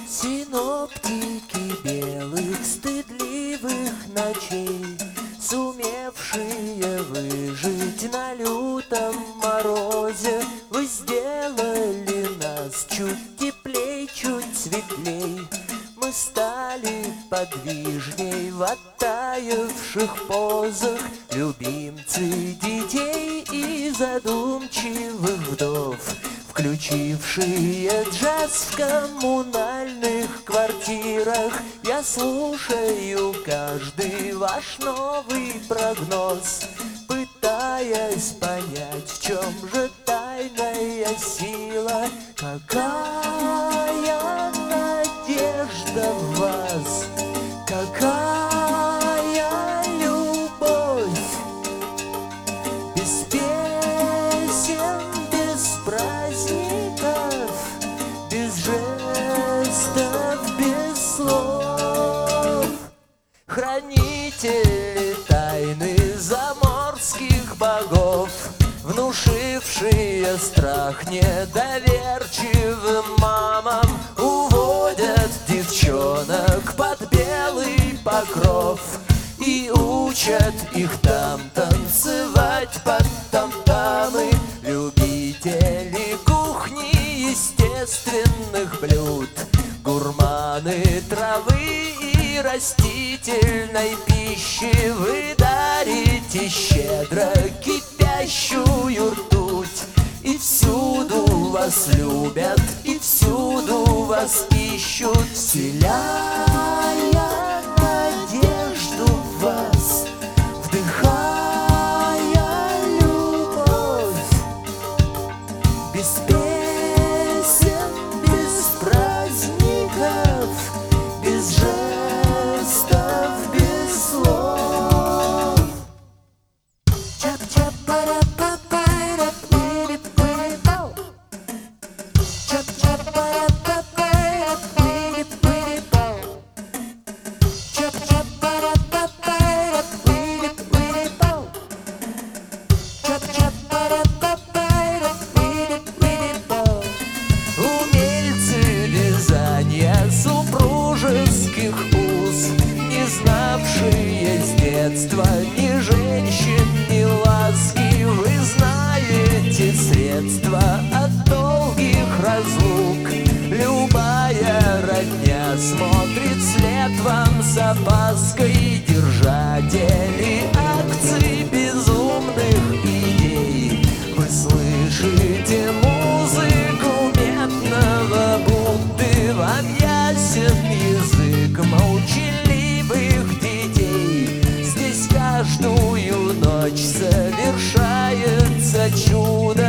Синоптики белых стыдливых ночей, сумевшие выжить на лютом морозе, вы сделали нас чуть теплей, чуть светлей. Мы стали подвижней в оттаивших позах, любимцы детей и задумчивых вдов, включившие джаз в коммунальных квартирах. Я слушаю каждый ваш новый прогноз, пытаясь понять, в чем же тайная сила. Какая надежда в вас, какая любовь, без песен, без праздников, без жестов, без слов. Хранители тайны заморских богов, внушившие страх недоверчивым мамам, уводят девчонок под белый покров и учат их там танцевать под там-тамы. Любители кухни естественных блюд, гурманы травы и растительной пищи, вы дарите щедро кипящую ртуть. И всюду вас любят, и всюду вас ищут, вселяя надежду в вас, вдыхая любовь. Без песен, без праздников, без жестов, без слов. Чап-чап-пара-па-пара. Умельцы вязания супружеских уз, не знавшие с детства ни женщин, ни ласки, вы знаете средства от долгих разлук. Любая родня смотрит вслед вам с опаской, держатели акций безумных идей. Вы слышите музыку медного Будды, вам ясен язык молчаливых детей. Здесь каждую ночь совершается чудо.